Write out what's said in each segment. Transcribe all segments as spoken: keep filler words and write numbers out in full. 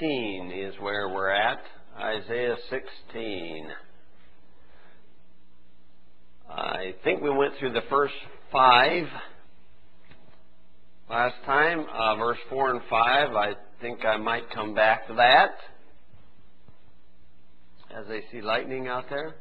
sixteen is where we're at. Isaiah sixteen. I think we went through the first five last time, uh, verse four and five. I think I might come back to that as I see lightning out there.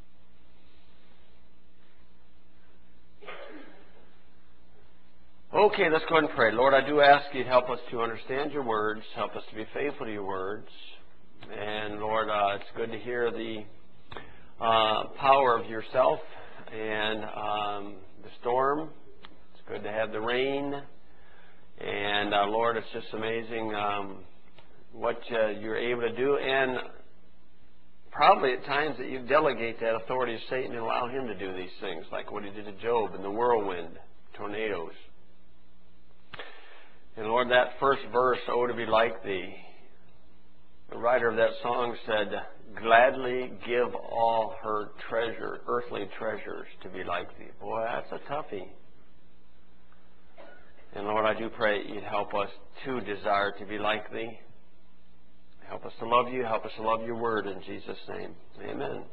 Okay, let's go ahead and pray. Lord, I do ask you to help us to understand your words, help us to be faithful to your words. And Lord, uh, it's good to hear the uh, power of yourself and um, the storm. It's good to have the rain. And uh, Lord, it's just amazing um, what uh, you're able to do. And probably at times that you delegate that authority to Satan and allow him to do these things, like what he did to Job in the whirlwind, tornadoes. And Lord, that first verse, "Oh, to be like thee," the writer of that song said, "Gladly give all her treasure, earthly treasures, to be like thee." Boy, that's a toughie. And Lord, I do pray you'd help us to desire to be like thee. Help us to love you. Help us to love your word in Jesus' name. Amen.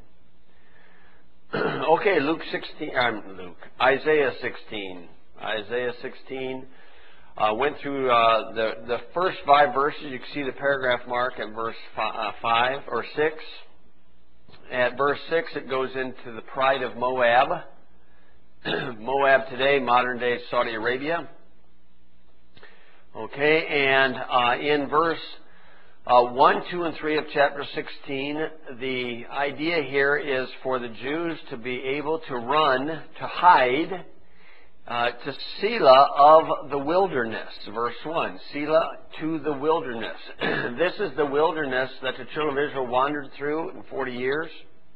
Okay, Luke sixteen. Um, Luke. Isaiah sixteen. Isaiah sixteen. Uh, went through uh, the the first five verses. You can see the paragraph mark at verse five, uh, five or six. At verse six, it goes into the pride of Moab. Moab today, modern day Saudi Arabia. Okay, and uh, in verse uh, one, two, and three of chapter sixteen, the idea here is for the Jews to be able to run, to hide, Uh, to Selah of the wilderness. Verse one, Selah to the wilderness. This is the wilderness that the children of Israel wandered through in forty years.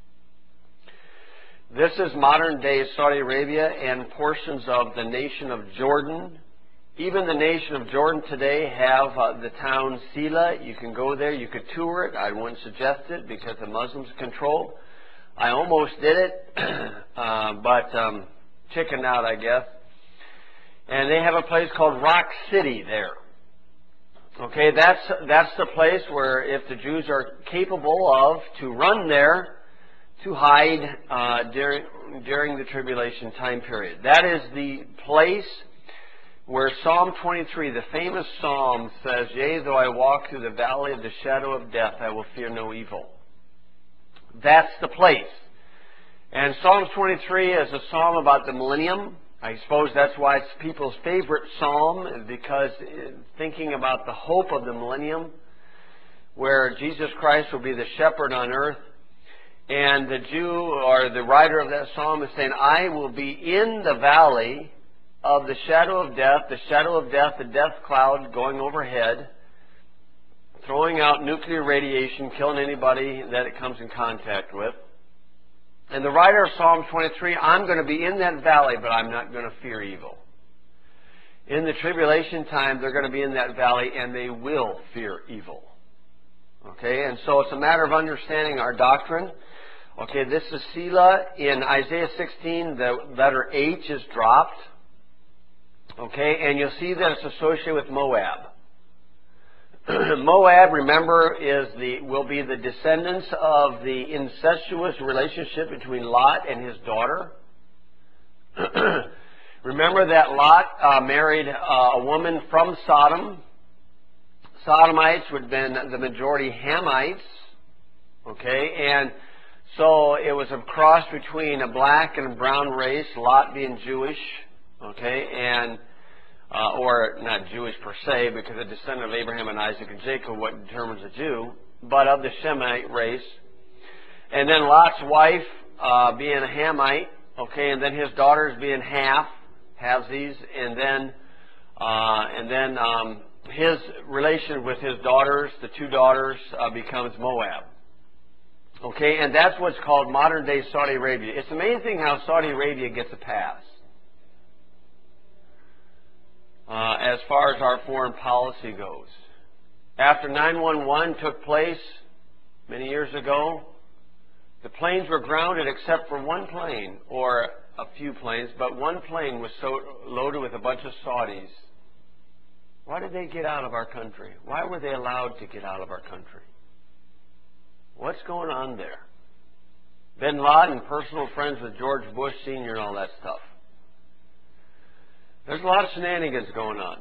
This is modern day Saudi Arabia and portions of the nation of Jordan. Even the nation of Jordan today have uh, the town Selah. You can go there. You could tour it. I wouldn't suggest it because the Muslims control. I almost did it, uh, but um, chickened out, I guess. And they have a place called Rock City there. Okay, that's that's the place where if the Jews are capable of to run there to hide uh, during during the tribulation time period. That is the place where Psalm twenty-three, the famous psalm, says, "Yea, though I walk through the valley of the shadow of death, I will fear no evil." That's the place. And Psalm twenty-three is a psalm about the millennium. I suppose that's why it's people's favorite psalm, because thinking about the hope of the millennium, where Jesus Christ will be the shepherd on earth. And the Jew, or the writer of that psalm, is saying, "I will be in the valley of the shadow of death," the shadow of death, the death cloud going overhead, throwing out nuclear radiation, killing anybody that it comes in contact with. And the writer of Psalm twenty-three, I'm going to be in that valley, but I'm not going to fear evil. In the tribulation time, they're going to be in that valley, and they will fear evil. Okay, and so it's a matter of understanding our doctrine. Okay, this is Selah. In Isaiah sixteen, the letter H is dropped. Okay, and you'll see that it's associated with Moab. Moab, remember, is the will be the descendants of the incestuous relationship between Lot and his daughter. Remember that Lot uh, married uh, a woman from Sodom. Sodomites would have been the majority Hamites. Okay, and so it was a cross between a black and a brown race, Lot being Jewish. Okay, and Uh, or not Jewish per se, because a descendant of Abraham and Isaac and Jacob, what determines a Jew, but of the Shemite race. And then Lot's wife uh, being a Hamite, okay, and then his daughters being half, halvesies, and then uh, and then um, his relation with his daughters, the two daughters, uh, becomes Moab. Okay, and that's what's called modern day Saudi Arabia. It's amazing how Saudi Arabia gets a pass. Uh, as far as our foreign policy goes. After nine one one took place many years ago, the planes were grounded except for one plane, or a few planes, but one plane was so loaded with a bunch of Saudis. Why did they get out of our country? Why were they allowed to get out of our country? What's going on there? Bin Laden, personal friends with George Bush Senior and all that stuff. There's a lot of shenanigans going on.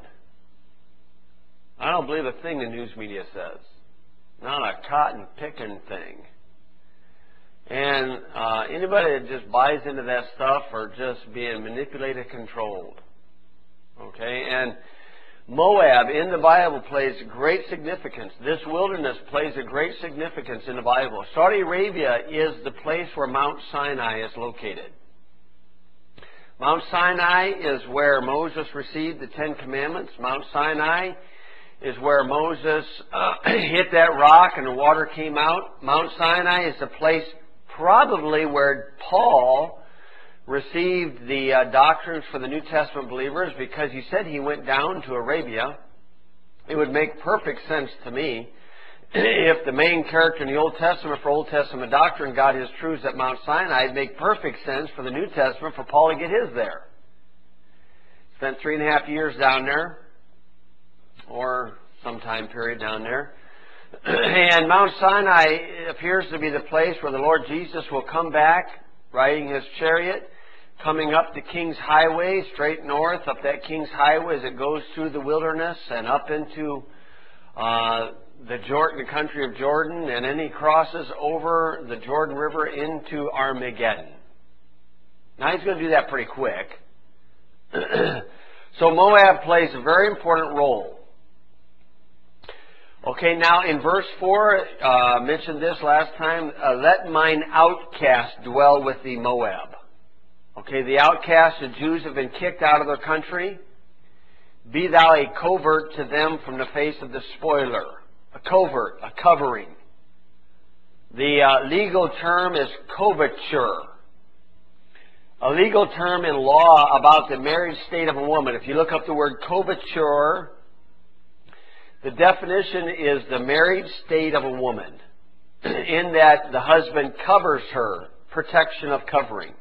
I don't believe a thing the news media says. Not a cotton-picking thing. And uh, anybody that just buys into that stuff are just being manipulated, controlled. Okay? And Moab in the Bible plays great significance. This wilderness plays a great significance in the Bible. Saudi Arabia is the place where Mount Sinai is located. Mount Sinai is where Moses received the Ten Commandments. Mount Sinai is where Moses uh, hit that rock and the water came out. Mount Sinai is the place probably where Paul received the uh, doctrines for the New Testament believers, because he said he went down to Arabia. It would make perfect sense to me if the main character in the Old Testament for Old Testament doctrine got his truths at Mount Sinai. It'd make perfect sense for the New Testament for Paul to get his there. Spent three and a half years down there, or some time period down there. And Mount Sinai appears to be the place where the Lord Jesus will come back riding his chariot, coming up the King's Highway, straight north, up that King's Highway as it goes through the wilderness and up into uh, the Jordan, the country of Jordan, and then he crosses over the Jordan River into Armageddon. Now he's going to do that pretty quick. So Moab plays a very important role. Okay, now in verse four, uh, I mentioned this last time, uh, let mine outcast dwell with thee, Moab. Okay, the outcasts, the Jews have been kicked out of their country. Be thou a covert to them from the face of the spoiler. A covert, a covering. The uh, legal term is coverture. A legal term in law about the married state of a woman. If you look up the word coverture, the definition is the married state of a woman, in that the husband covers her, protection of covering.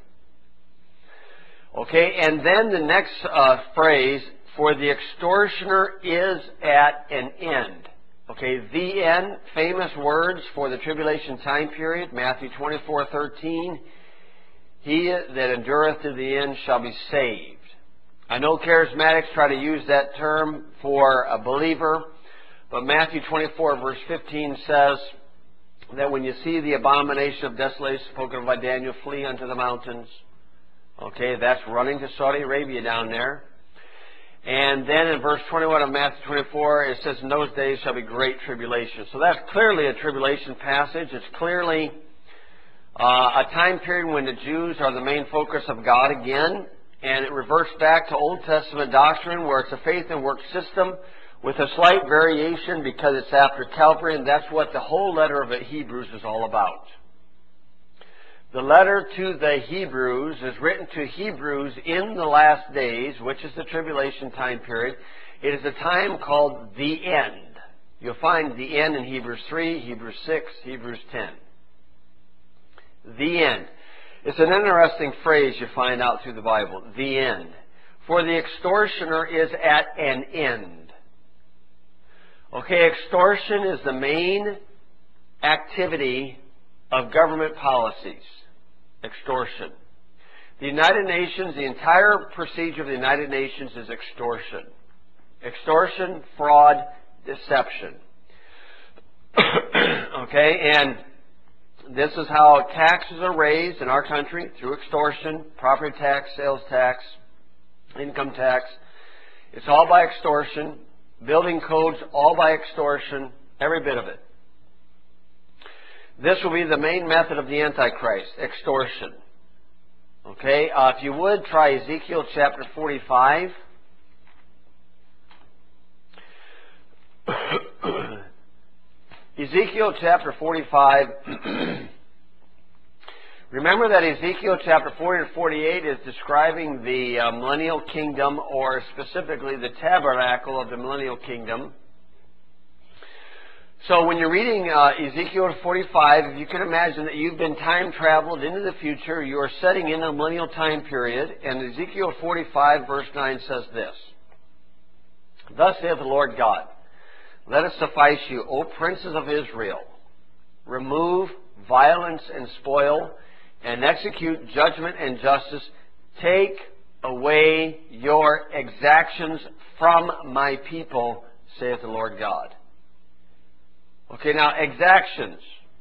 Okay, and then the next uh, phrase, for the extortioner is at an end. Okay, the end, famous words for the tribulation time period, Matthew twenty-four thirteen. He that endureth to the end shall be saved. I know charismatics try to use that term for a believer, but Matthew twenty-four verse fifteen says that when you see the abomination of desolation spoken of by Daniel, flee unto the mountains. Okay, that's running to Saudi Arabia down there. And then in verse twenty-one of Matthew twenty-four, it says, in those days shall be great tribulation. So that's clearly a tribulation passage. It's clearly uh, a time period when the Jews are the main focus of God again. And it reverts back to Old Testament doctrine where it's a faith and work system with a slight variation because it's after Calvary. And that's what the whole letter of Hebrews is all about. The letter to the Hebrews is written to Hebrews in the last days, which is the tribulation time period. It is a time called the end. You'll find the end in Hebrews three, Hebrews six, Hebrews ten. The end. It's an interesting phrase you find out through the Bible. The end. For the extortioner is at an end. Okay, extortion is the main activity of government policies. Extortion. The United Nations, the entire procedure of the United Nations is extortion. Extortion, fraud, deception. Okay, and this is how taxes are raised in our country, through extortion, property tax, sales tax, income tax. It's all by extortion. Building codes, all by extortion, every bit of it. This will be the main method of the Antichrist, extortion. Okay, uh, if you would, try Ezekiel chapter forty-five. Ezekiel chapter forty-five. Remember that Ezekiel chapter forty to forty-eight is describing the uh, millennial kingdom, or specifically the tabernacle of the millennial kingdom. So when you're reading uh, Ezekiel forty-five, if you can imagine that you've been time traveled into the future, you are setting in a millennial time period, and Ezekiel forty-five verse nine says this. Thus saith the Lord God, let it suffice you, O princes of Israel, remove violence and spoil, and execute judgment and justice. Take away your exactions from my people, saith the Lord God. Okay, now exactions.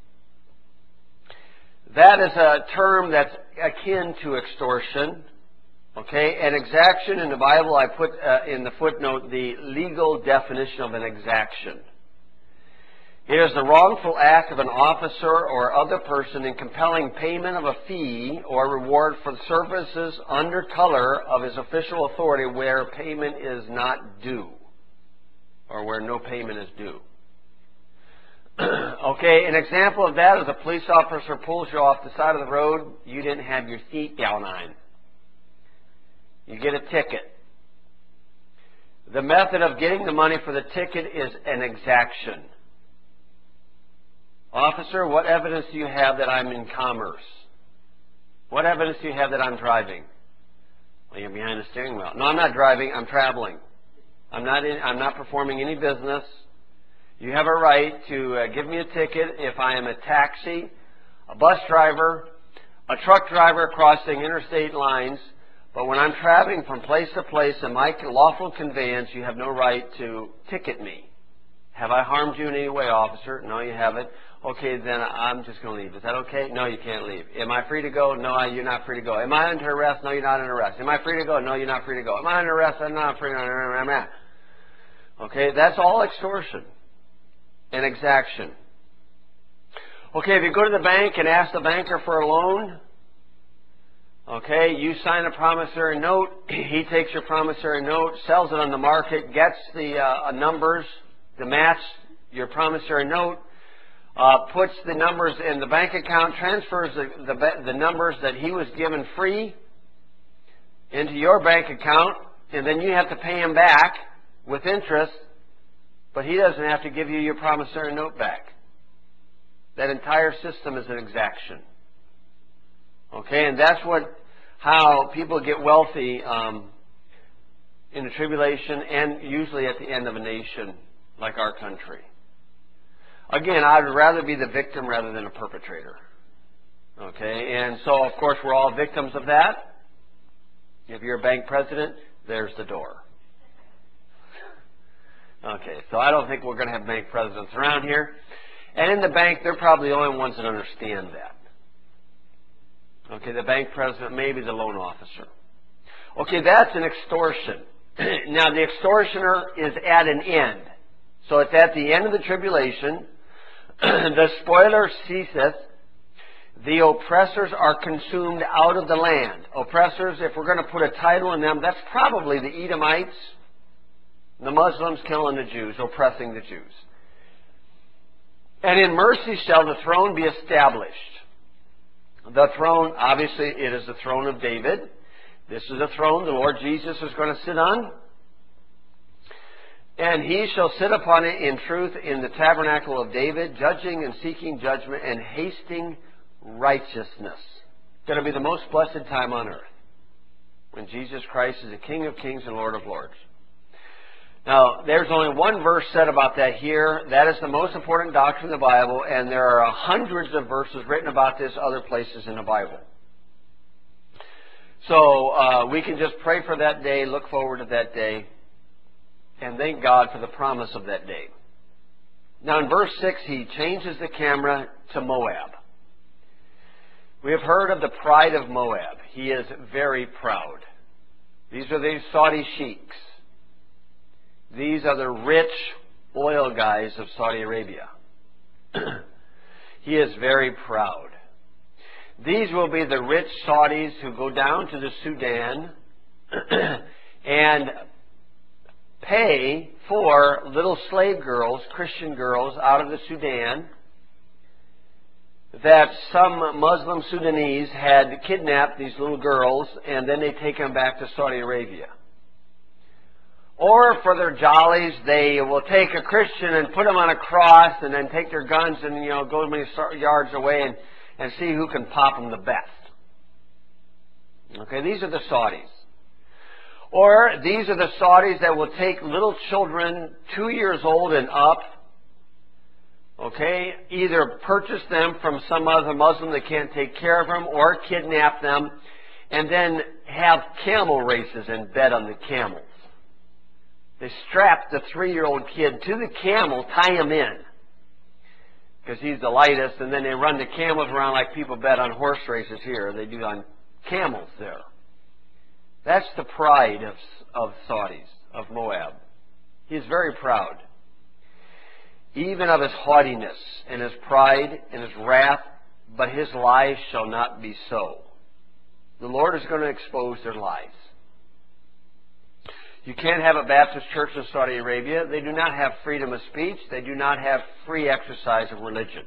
That is a term that's akin to extortion. Okay, an exaction in the Bible, I put uh, in the footnote the legal definition of an exaction. It is the wrongful act of an officer or other person in compelling payment of a fee or reward for services under color of his official authority where payment is not due, or where no payment is due. Okay, an example of that is a police officer pulls you off the side of the road, you didn't have your seat belt on. You get a ticket. The method of getting the money for the ticket is an exaction. Officer, what evidence do you have that I'm in commerce? What evidence do you have that I'm driving? Well, you're behind the steering wheel. No, I'm not driving. I'm traveling. I'm not in, I'm not performing any business. You have a right to uh, give me a ticket if I am a taxi, a bus driver, a truck driver crossing interstate lines. But when I'm traveling from place to place in my lawful conveyance, you have no right to ticket me. Have I harmed you in any way, officer? No, you haven't. Okay, then I'm just going to leave. Is that okay? No, you can't leave. Am I free to go? No, you're not free to go. Am I under arrest? No, you're not under arrest. Am I free to go? No, you're not free to go. Am I under arrest? I'm not free to go. Okay, that's all extortion and exaction. Okay, if you go to the bank and ask the banker for a loan, okay, you sign a promissory note, he takes your promissory note, sells it on the market, gets the uh, numbers to match your promissory note, uh, puts the numbers in the bank account, transfers the, the, the numbers that he was given free into your bank account, and then you have to pay him back with interest, but he doesn't have to give you your promissory note back. That entire system is an exaction. Okay, and that's what how people get wealthy um, in the tribulation and usually at the end of a nation like our country. Again, I would rather be the victim rather than a perpetrator. Okay, and so of course we're all victims of that. If you're a bank president, there's the door. Okay, so I don't think we're going to have bank presidents around here. And in the bank, they're probably the only ones that understand that. Okay, the bank president, maybe the loan officer. Okay, that's an extortion. Now, the extortioner is at an end. So it's at the end of the tribulation. The spoiler ceaseth. The oppressors are consumed out of the land. Oppressors, if we're going to put a title on them, that's probably the Edomites, the Muslims killing the Jews, oppressing the Jews. And in mercy shall the throne be established. The throne, obviously, it is the throne of David. This is a throne the Lord Jesus is going to sit on. And he shall sit upon it in truth in the tabernacle of David, judging and seeking judgment and hasting righteousness. It's going to be the most blessed time on earth when Jesus Christ is the King of kings and Lord of lords. Now, there's only one verse said about that here. That is the most important doctrine of the Bible, and there are hundreds of verses written about this other places in the Bible. So uh, we can just pray for that day, look forward to that day, and thank God for the promise of that day. Now, in verse six, he changes the camera to Moab. We have heard of the pride of Moab. He is very proud. These are the Saudi sheiks. These are the rich oil guys of Saudi Arabia. He is very proud. These will be the rich Saudis who go down to the Sudan and pay for little slave girls, Christian girls, out of the Sudan that some Muslim Sudanese had kidnapped these little girls, and then they take them back to Saudi Arabia. Or for their jollies, they will take a Christian and put him on a cross and then take their guns and, you know, go many yards away and, and see who can pop them the best. Okay, these are the Saudis. Or these are the Saudis that will take little children two years old and up, okay, either purchase them from some other Muslim that can't take care of them, or kidnap them, and then have camel races and bet on the camels. They strap the three-year-old kid to the camel, tie him in, because he's the lightest, and then they run the camels around like people bet on horse races here. They do on camels there. That's the pride of, of Saudis, of Moab. He is very proud, even of his haughtiness and his pride and his wrath, but his lies shall not be so. The Lord is going to expose their lies. You can't have a Baptist church in Saudi Arabia. They do not have freedom of speech. They do not have free exercise of religion.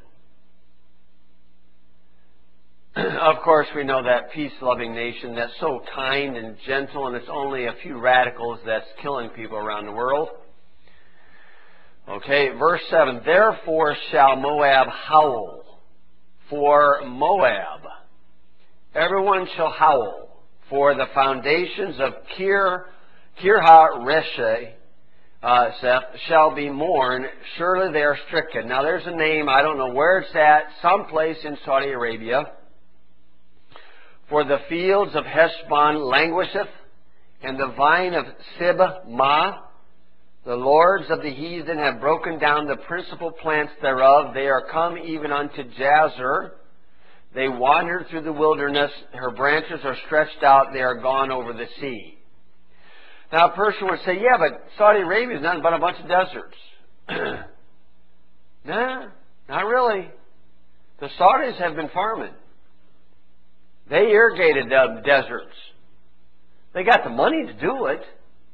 Of course, we know that peace-loving nation that's so kind and gentle, and it's only a few radicals that's killing people around the world. Okay, verse seven, therefore shall Moab howl for Moab. Everyone shall howl for the foundations of Kir, Kirhareseth uh, shall be mourned. Surely they are stricken. Now there's a name, I don't know where it's at, someplace in Saudi Arabia. For the fields of Heshbon languisheth, and the vine of Sibmah. The lords of the heathen have broken down the principal plants thereof. They are come even unto Jazer. They wandered through the wilderness. Her branches are stretched out. They are gone over the sea. Now a person would say, yeah, but Saudi Arabia is nothing but a bunch of deserts. Nah, not really. The Saudis have been farming. They irrigated the deserts. They got the money to do it.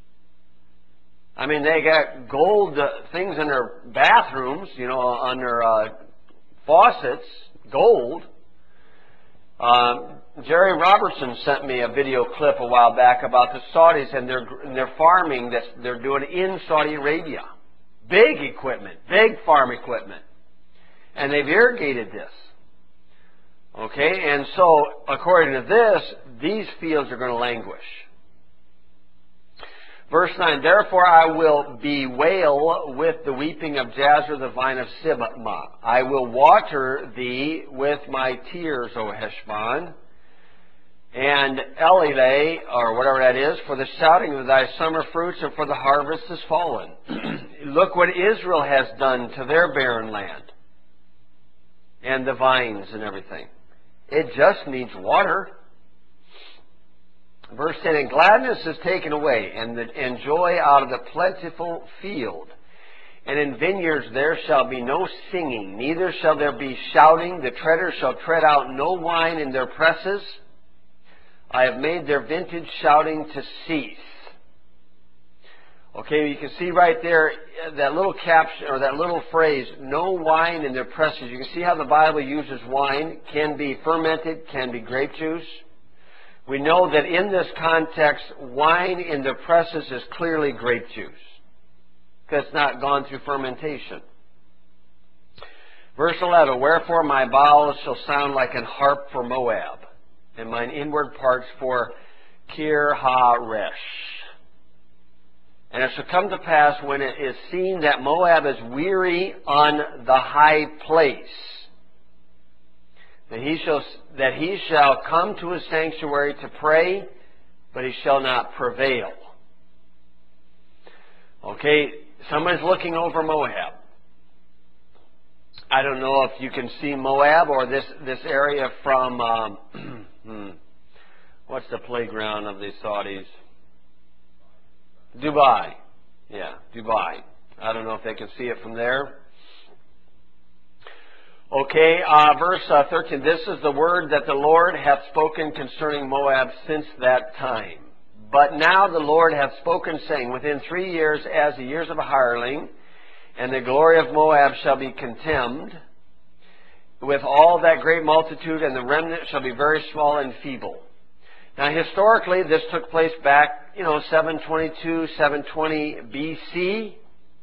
I mean, they got gold uh, things in their bathrooms, you know, on their uh, faucets, gold. Um, Jerry Robertson sent me a video clip a while back about the Saudis and their, and their farming that they're doing in Saudi Arabia. Big equipment, big farm equipment. And they've irrigated this. Okay, and so according to this, these fields are going to languish. Verse nine, therefore I will bewail with the weeping of Jazer, the vine of Sibmah. I will water thee with my tears, O Heshbon, and Elileh, or whatever that is, for the shouting of thy summer fruits and for the harvest is fallen. Look what Israel has done to their barren land, and the vines and everything. It just needs water. Verse ten, and gladness is taken away, and, the, and joy out of the plentiful field. And in vineyards there shall be no singing, neither shall there be shouting. The treaders shall tread out no wine in their presses. I have made their vintage shouting to cease. Okay, you can see right there that little caption, or that little phrase, no wine in their presses. You can see how the Bible uses wine. Can be fermented, can be grape juice. We know that in this context, wine in the presses is clearly grape juice, because it's not gone through fermentation. Verse eleven, wherefore my bowels shall sound like an harp for Moab, and mine inward parts for Kirharesh. And it shall come to pass, when it is seen that Moab is weary on the high place, that he shall, that he shall come to his sanctuary to pray, but he shall not prevail. Okay, somebody's looking over Moab. I don't know if you can see Moab or this, this area from, um, hmm, what's the playground of the Saudis? Dubai. Yeah, Dubai. I don't know if they can see it from there. Okay, uh, verse uh, thirteen. This is the word that the Lord hath spoken concerning Moab since that time. But now the Lord hath spoken, saying, within three years as the years of a hireling, and the glory of Moab shall be contemned, with all that great multitude, and the remnant shall be very small and feeble. Now, historically, this took place back, you know, seven twenty-two, seven twenty B C.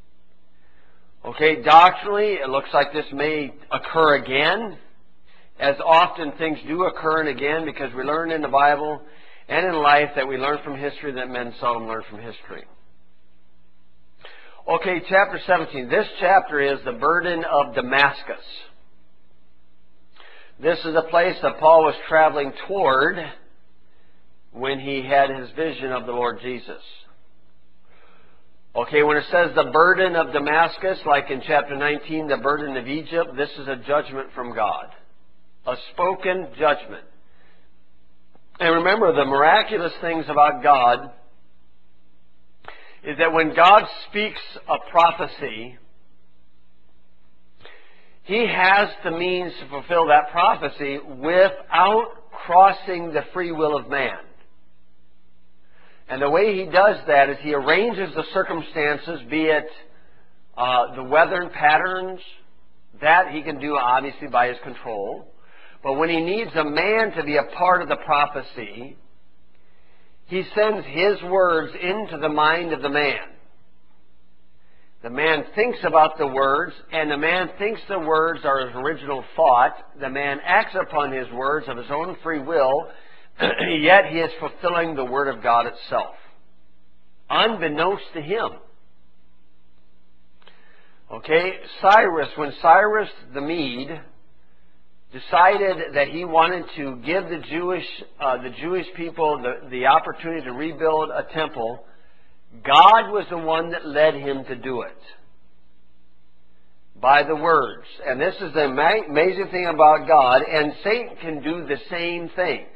Okay, doctrinally, it looks like this may occur again, as often things do occur and again, because we learn in the Bible, and in life that we learn from history that men seldom learn from history. Okay, chapter seventeen. This chapter is the burden of Damascus. This is a place that Paul was traveling toward when he had his vision of the Lord Jesus. Okay, when it says the burden of Damascus, like in chapter nineteen, the burden of Egypt, this is a judgment from God. A spoken judgment. And remember, the miraculous things about God is that when God speaks a prophecy, He has the means to fulfill that prophecy without crossing the free will of man. And the way He does that is He arranges the circumstances, be it uh, the weather patterns, that He can do obviously by His control. But when He needs a man to be a part of the prophecy, He sends His words into the mind of the man. The man thinks about the words, and the man thinks the words are his original thought. The man acts upon his words of his own free will, yet he is fulfilling the Word of God itself, unbeknownst to him. Okay, Cyrus, when Cyrus the Mede decided that he wanted to give the Jewish, uh, the Jewish people the, the opportunity to rebuild a temple, God was the one that led him to do it. By the words. And this is the amazing thing about God. And Satan can do the same things.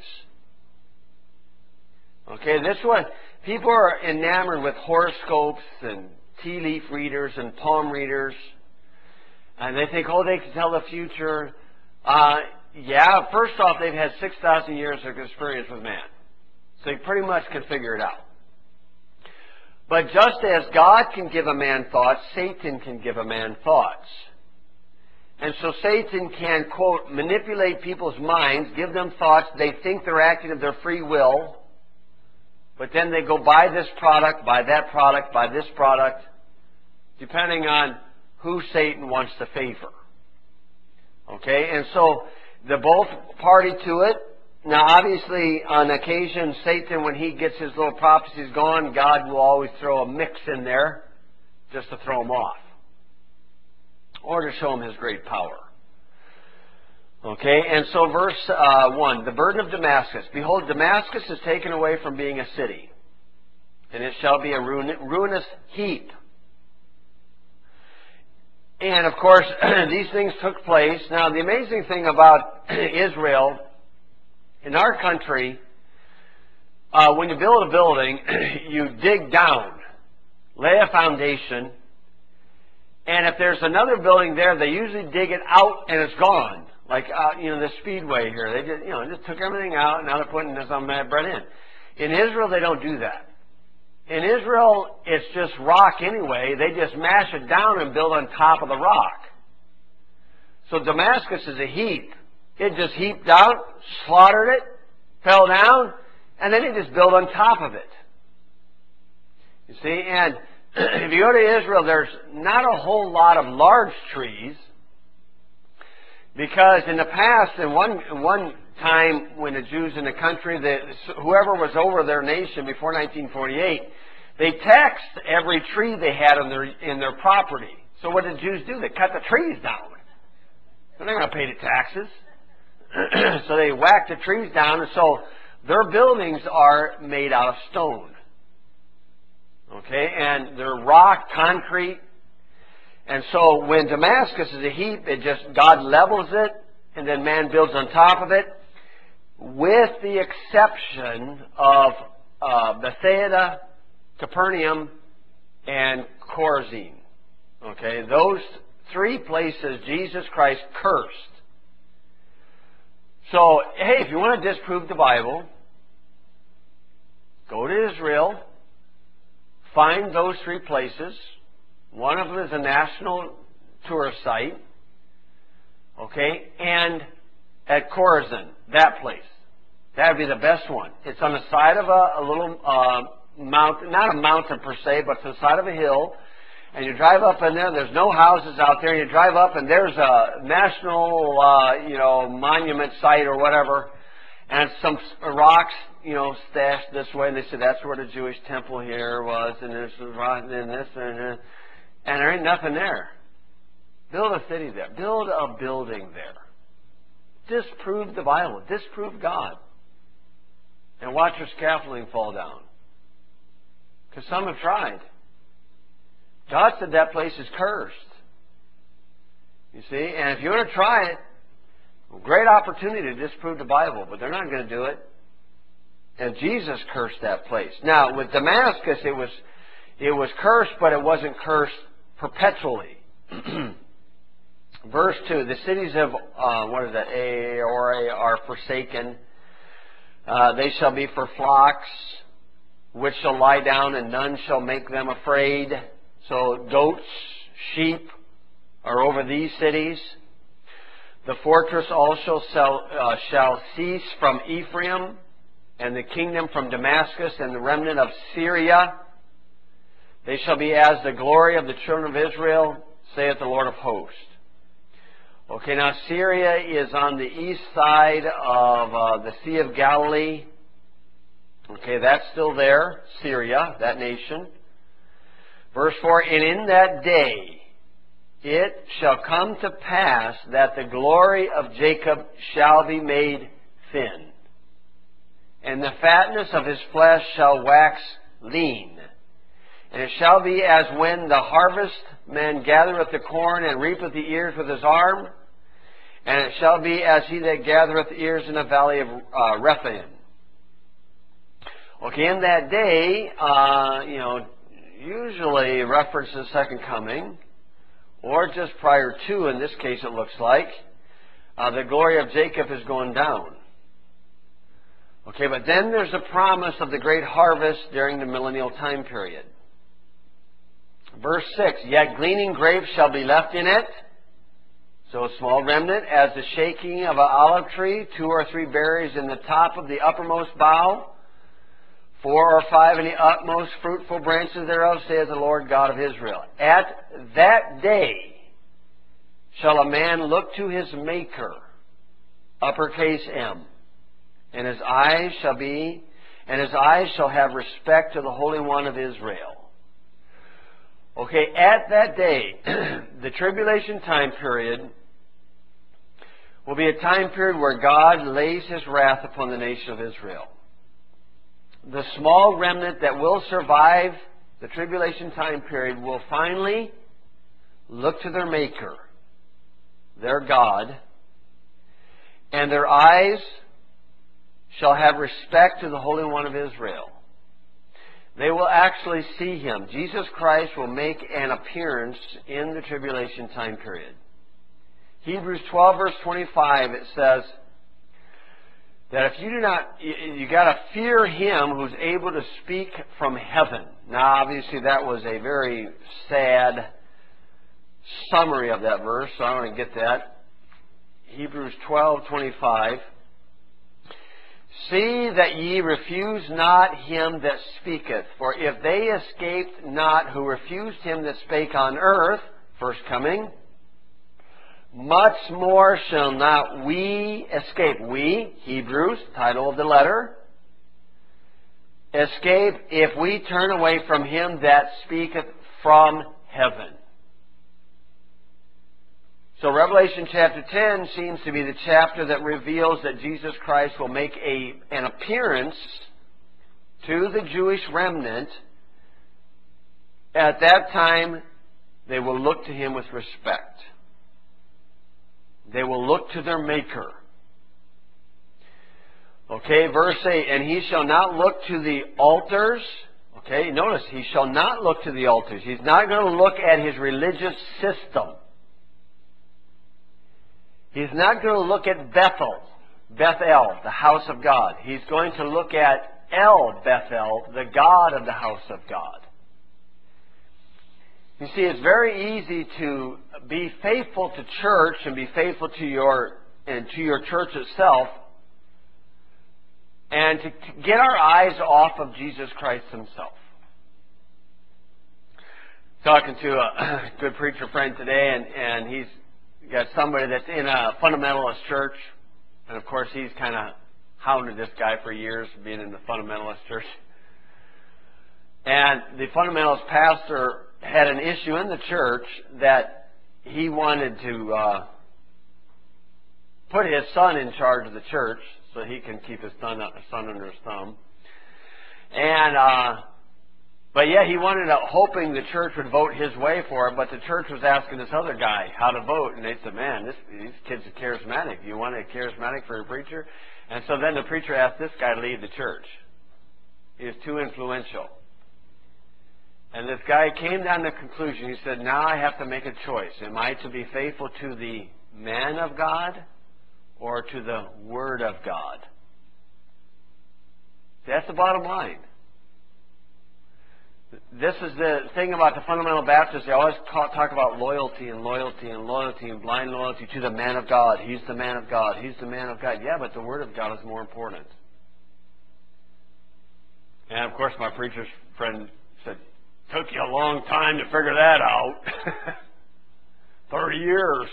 Okay, this one, people are enamored with horoscopes and tea leaf readers and palm readers. And they think, oh, they can tell the future. Uh, yeah, first off, they've had six thousand years of experience with man. So they pretty much can figure it out. But just as God can give a man thoughts, Satan can give a man thoughts. And so Satan can, quote, manipulate people's minds, give them thoughts. They think they're acting of their free will. But then they go buy this product, buy that product, buy this product, depending on who Satan wants to favor. Okay? And so they're both party to it. Now, obviously, on occasion, Satan, when he gets his little prophecies going, God will always throw a mix in there just to throw him off. Or to show him his great power. Okay, and so verse uh, one, the burden of Damascus. Behold, Damascus is taken away from being a city, and it shall be a ruin, ruinous heap. And, of course, these things took place. Now, the amazing thing about Israel, in our country, uh, when you build a building, you dig down, lay a foundation, and if there's another building there, they usually dig it out and it's gone. Like, uh, you know, the Speedway here, they just, you know, just took everything out and now they're putting some bread in. In Israel, they don't do that. In Israel, it's just rock anyway. They just mash it down and build on top of the rock. So Damascus is a heap. It just heaped out, slaughtered it, fell down, and then it just built on top of it. You see, and if you go to Israel, there's not a whole lot of large trees, because in the past, in one in one time when the Jews in the country, the, whoever was over their nation before nineteen forty-eight, they taxed every tree they had in their in their property. So what did Jews do? They cut the trees down. They're not going to pay the taxes. So they whacked the trees down, and so their buildings are made out of stone. Okay, and they're rock, concrete. And so when Damascus is a heap, it just, God levels it, and then man builds on top of it, with the exception of uh, Bethsaida, Capernaum, and Chorazin. Okay, those three places Jesus Christ cursed. So, hey, if you want to disprove the Bible, go to Israel, find those three places. One of them is a national tourist site. Okay, and at Chorazin, that place. That would be the best one. It's on the side of a, a little uh, mountain, not a mountain per se, but to the side of a hill. And you drive up in there, there's no houses out there, and you drive up and there's a national, uh, you know, monument site or whatever. And some rocks, you know, stashed this way, and they said that's where the Jewish temple here was, and there's a rock, and this, and, and there ain't nothing there. Build a city there. Build a building there. Disprove the Bible. Disprove God. And watch your scaffolding fall down. Because some have tried. God said that place is cursed. You see? And if you want to try it, great opportunity to disprove the Bible, but they're not going to do it. And Jesus cursed that place. Now, with Damascus, it was it was cursed, but it wasn't cursed perpetually. Verse two, the cities of, uh, what is that, Aorei are forsaken. Uh, they shall be for flocks, which shall lie down, and none shall make them afraid. So goats, sheep are over these cities. The fortress also shall, uh, shall cease from Ephraim, and the kingdom from Damascus, and the remnant of Syria. They shall be as the glory of the children of Israel, saith the Lord of hosts. Okay, now Syria is on the east side of uh, the Sea of Galilee. Okay, that's still there, Syria, that nation. Verse four, and in that day it shall come to pass that the glory of Jacob shall be made thin, and the fatness of his flesh shall wax lean. And it shall be as when the harvestman gathereth the corn and reapeth the ears with his arm, and it shall be as he that gathereth ears in the valley of uh, Rephaim. Okay, in that day, uh, you know, usually references the second coming, or just prior to, in this case it looks like, uh, the glory of Jacob is going down. Okay, but then there's a promise of the great harvest during the millennial time period. Verse six, yet gleaning grapes shall be left in it, so a small remnant, as the shaking of an olive tree, two or three berries in the top of the uppermost bough, four or five in the utmost fruitful branches thereof, saith the Lord God of Israel. At that day shall a man look to his Maker, uppercase M, and his eyes shall be, and his eyes shall have respect to the Holy One of Israel. Okay, at that day, the tribulation time period will be a time period where God lays His wrath upon the nation of Israel. The small remnant that will survive the tribulation time period will finally look to their Maker, their God, and their eyes shall have respect to the Holy One of Israel. They will actually see Him. Jesus Christ will make an appearance in the tribulation time period. Hebrews twelve verse twenty-five, it says that if you do not, you, you got to fear Him who's able to speak from heaven. Now, obviously, that was a very sad summary of that verse, so I want to get that. Hebrews twelve twenty-five. See that ye refuse not him that speaketh, for if they escaped not who refused him that spake on earth, first coming, much more shall not we escape. We, Hebrews, title of the letter, escape if we turn away from him that speaketh from heaven. So Revelation chapter ten seems to be the chapter that reveals that Jesus Christ will make a, an appearance to the Jewish remnant. At that time, they will look to Him with respect. They will look to their Maker. Okay, verse eight, and he shall not look to the altars. Okay, notice, he shall not look to the altars. He's not going to look at his religious system. He's not going to look at Bethel, Bethel, the house of God. He's going to look at El Bethel, the God of the house of God. You see, it's very easy to be faithful to church and be faithful to your and to your church itself, and to get our eyes off of Jesus Christ Himself. Talking to a good preacher friend today, and, and he's got somebody that's in a fundamentalist church, and of course he's kind of hounded this guy for years, being in the fundamentalist church. And the fundamentalist pastor had an issue in the church that he wanted to uh, put his son in charge of the church so he can keep his son, son under his thumb. And, uh, but yeah, he wanted to, hoping the church would vote his way for it, but the church was asking this other guy how to vote, and they said, man, this, these kids are charismatic. Do you want a charismatic for a preacher? And so then the preacher asked this guy to lead the church. He was too influential. And this guy came down to the conclusion. He said, now I have to make a choice. Am I to be faithful to the man of God or to the Word of God? That's the bottom line. This is the thing about the fundamental Baptists. They always talk about loyalty and loyalty and loyalty and blind loyalty to the man of God. He's the man of God. He's the man of God. Yeah, but the Word of God is more important. And of course, my preacher's friend said, took you a long time to figure that out. Thirty years.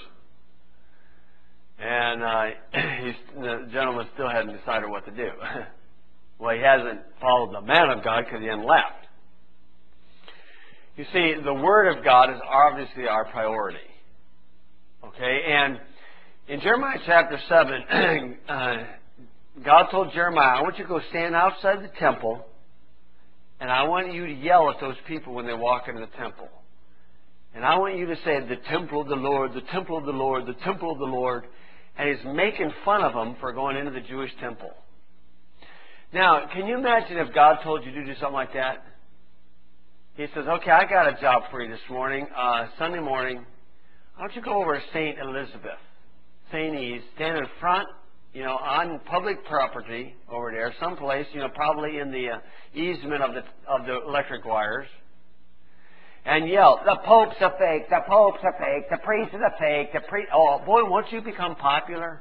And uh, he's, the gentleman still hadn't decided what to do. Well, he hasn't followed the man of God because he hadn't left. You see, the Word of God is obviously our priority. Okay? And in Jeremiah chapter seven, uh, God told Jeremiah, I want you to go stand outside the temple, and I want you to yell at those people when they walk into the temple. And I want you to say, the temple of the Lord, the temple of the Lord, the temple of the Lord. And he's making fun of them for going into the Jewish temple. Now, can you imagine if God told you to do something like that? He says, okay, I got a job for you this morning, uh, Sunday morning. Why don't you go over to Saint Elizabeth, Saint E's, stand in front, you know, on public property over there, someplace, you know, probably in the uh, easement of the of the electric wires, and yell, the Pope's a fake, the Pope's a fake, the priest is a fake, the priest. Oh boy, won't you become popular?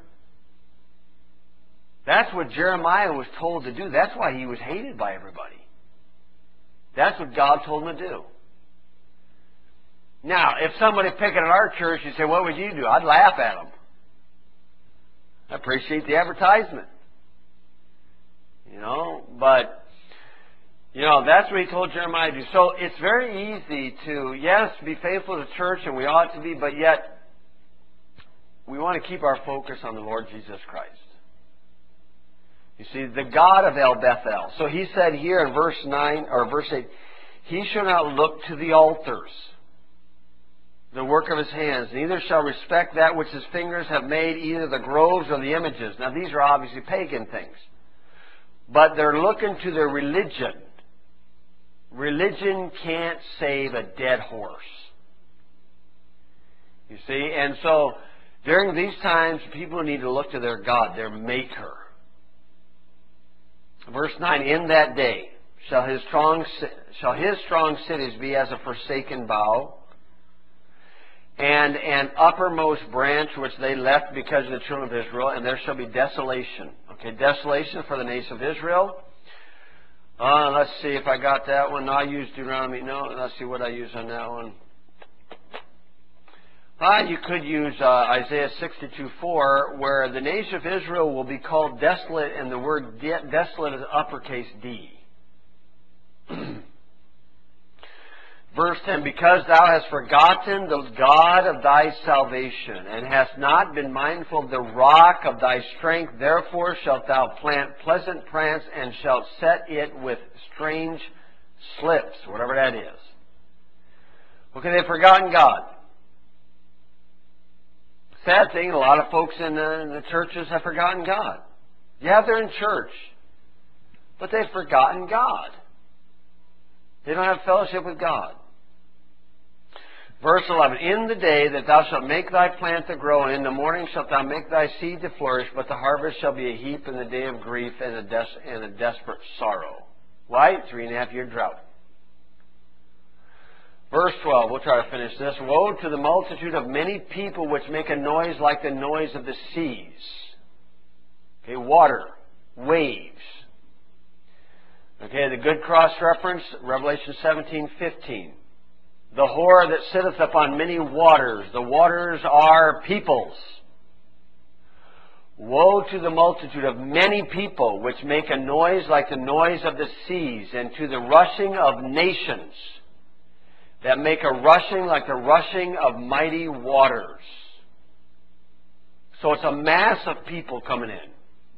That's what Jeremiah was told to do. That's why he was hated by everybody. That's what God told him to do. Now, if somebody picking at our church, you say, what would you do? I'd laugh at them. I appreciate the advertisement. You know, but, you know, that's what he told Jeremiah to do. So it's very easy to, yes, be faithful to church, and we ought to be, but yet we want to keep our focus on the Lord Jesus Christ. You see, the God of El Bethel. So he said here in verse nine, or verse eight, he shall not look to the altars, the work of his hands, neither shall respect that which his fingers have made, either the groves or the images. Now these are obviously pagan things. But they're looking to their religion. Religion can't save a dead horse. You see, and so during these times, people need to look to their God, their Maker. Verse nine, in that day shall his strong shall his strong cities be as a forsaken bough, and an uppermost branch which they left because of the children of Israel, and there shall be desolation. Okay, desolation for the nation of Israel. Uh, let's see if I got that one. No, I used Deuteronomy. No, let's see what I use on that one. Uh, you could use uh, Isaiah sixty-two four, where the nation of Israel will be called desolate, and the word de desolate is uppercase D. Verse ten, because thou hast forgotten the God of thy salvation, and hast not been mindful of the rock of thy strength, therefore shalt thou plant pleasant plants, and shalt set it with strange slips, whatever that is. Okay, they've forgotten God. Sad thing, a lot of folks in the, in the churches have forgotten God. Yeah, they're in church, but they've forgotten God. They don't have fellowship with God. Verse eleven, in the day that thou shalt make thy plant to grow, and in the morning shalt thou make thy seed to flourish, but the harvest shall be a heap in the day of grief and a, des and a desperate sorrow. Why? Three and a half year drought. Verse twelve, we'll try to finish this. Woe to the multitude of many people which make a noise like the noise of the seas. Okay, water, waves. Okay, the good cross-reference, Revelation seventeen fifteen. The whore that sitteth upon many waters. The waters are peoples. Woe to the multitude of many people which make a noise like the noise of the seas, and to the rushing of nations that make a rushing like the rushing of mighty waters. So it's a mass of people coming in.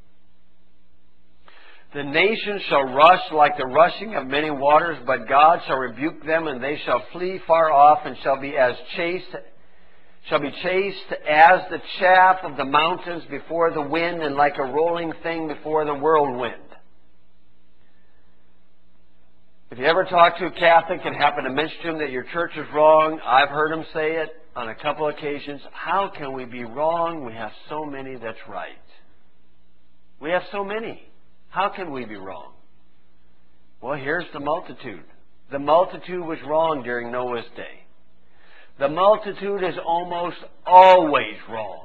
The nations shall rush like the rushing of many waters, but God shall rebuke them, and they shall flee far off, and shall be as chaste, shall be chased as the chaff of the mountains before the wind, and like a rolling thing before the whirlwind. If you ever talk to a Catholic and happen to mention to him that your church is wrong, I've heard him say it on a couple occasions. How can we be wrong? We have so many that's right. We have so many. How can we be wrong? Well, here's the multitude. The multitude was wrong during Noah's day. The multitude is almost always wrong.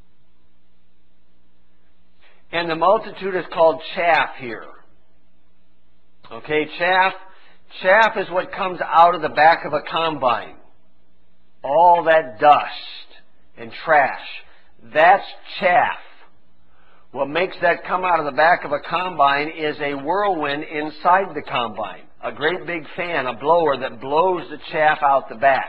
And the multitude is called chaff here. Okay, chaff. Chaff is what comes out of the back of a combine. All that dust and trash. That's chaff. What makes that come out of the back of a combine is a whirlwind inside the combine. A great big fan, a blower that blows the chaff out the back.